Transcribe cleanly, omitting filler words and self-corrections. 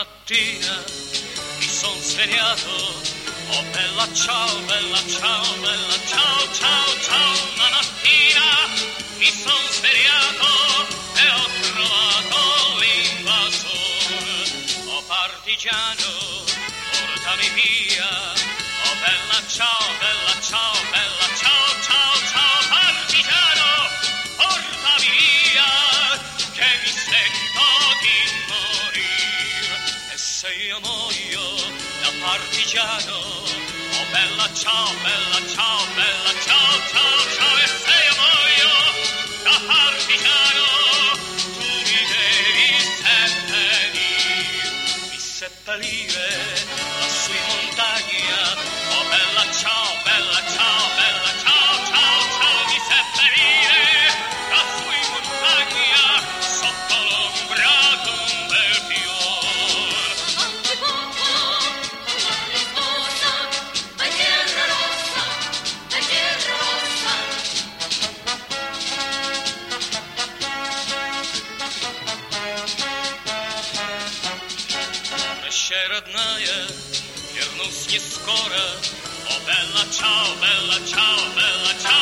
mattina mi son svegliato, oh bella ciao, bella ciao, bella ciao, ciao, ciao. Una mattina mi son svegliato e ho trovato l'invasor. Oh partigiano, portami via, oh bella ciao, bella ciao, bella ciao, ciao, ciao. Partigiano, portami via, che mi sento di morire. E se io muoio da partigiano, oh bella ciao, bella ciao, bella ciao, ciao, ciao. E se io muoio da partigiano, tu mi devi seppellire lassù in montagna, oh bella ciao, bella ciao, bella ciao, ciao, ciao. Mi seppellire lassù in montagna, sotto l'ombra d'un bel fior. Ще родная, вернусь не скоро. О, белла чао, белла чао, белла чао.